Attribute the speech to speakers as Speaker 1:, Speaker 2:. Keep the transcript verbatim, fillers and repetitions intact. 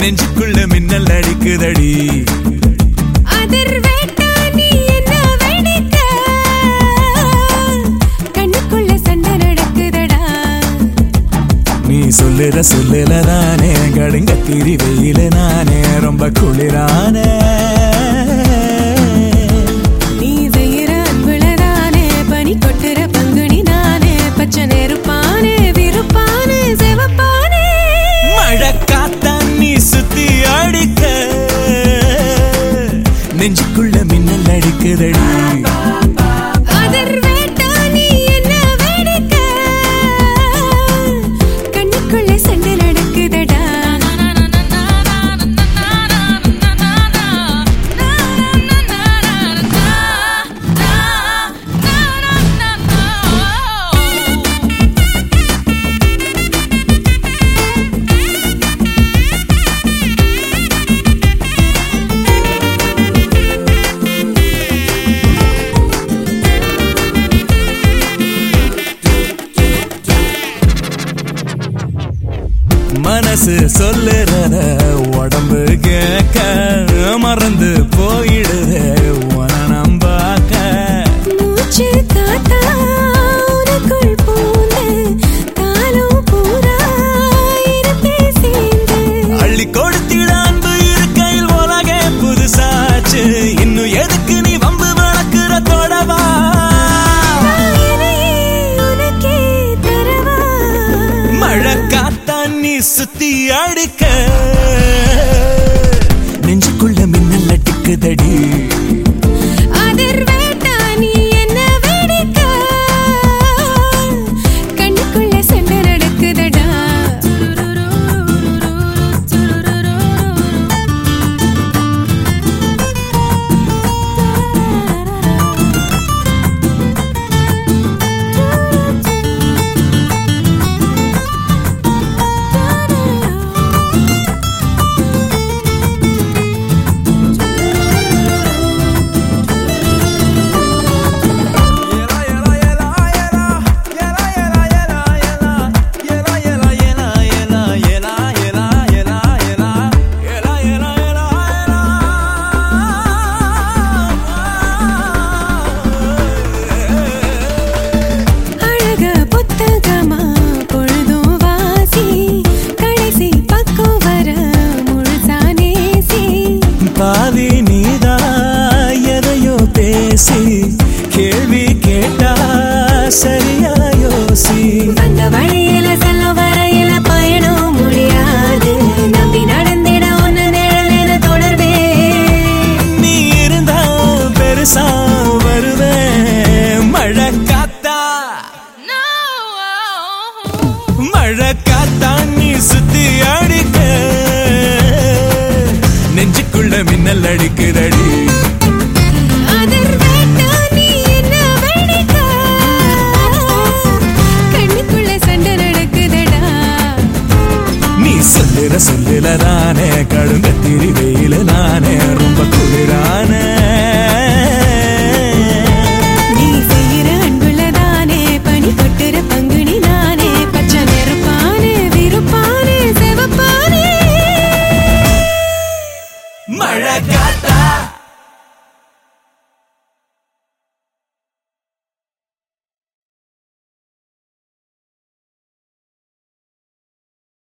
Speaker 1: நெஞ்சுக்குள்ள மின்னல் அடிக்குதடி.
Speaker 2: அதிர்வேட்டா நீ என்ன வெடிக்க, கண்ணுக்குள்ள சண்டை நடக்குதடா.
Speaker 1: நீ சொல்லுற சொல்லுல நானே கடுங்கத்திரி வெயில நானே ரொம்ப குளிரானே.
Speaker 2: நீ செய்யற அன்புலதானே பனி கொட்டுற பங்குனி நானே பச்சை நெருப்பானே விருப்பானே செவப்பானே.
Speaker 1: மழை காத்தான் நீ சுத்தி அடிக்க நெஞ்சுக்குள்ள மின்னல் அடிக்குதடி.
Speaker 2: அதிர்வேட்டா நீ என்ன வெடிக்க, கண்ணுக்குள்ள சண்டை நடக்குதடா.
Speaker 1: மனசு சொல்லுறத உடம்பு கேட்க மறந்து போயிடுத உன நம்பாக்க.
Speaker 2: மூச்சு காத்தா உனக்குள் பூந்து காலம் பூரா இருப்பே சேர்ந்து.
Speaker 1: அள்ளி கொடுத்திட அன்பு இருக்கையில் உலகே புதுசாச்சு. இன்னும் எதுக்கு நீ வம்பு வளர்க்கிற தொடவா?
Speaker 2: உனக்கே தரவா
Speaker 1: மழை காத்தான் நீ சுத்தி அடிக்க நெஞ்சுக்குள்ள மின்னல் அடிக்குதடி.
Speaker 2: அதிர்வேட்டா நீ என்ன வெடிக்க, கண்ணுக்குள்ள சண்டை நடக்குதடா.
Speaker 1: பாதி நீதா எதையோ பேசி கேள்வி கேட்டா சரியா யோசி.
Speaker 2: அந்த வழியில செல்ல வரையில பயணம் முடியாது, நம்பி நடந்திட ஒன்னு நிழலின தொடர்வே.
Speaker 1: நீ இருந்தா பெருசா வருவேன். மழை காத்தா மழை காத்தா நீ சுத்தி அடிக்க நெஞ்சுக்குள்ள மின்னல் அடிக்குதடி.
Speaker 2: அதிர்வேட்டா நீ என்ன வெடிக்க, கண்ணுக்குள்ள சண்டை நடக்குதடா.
Speaker 1: நீ சொல்லுற சொல்லுல தானே கடுங்கத்திரி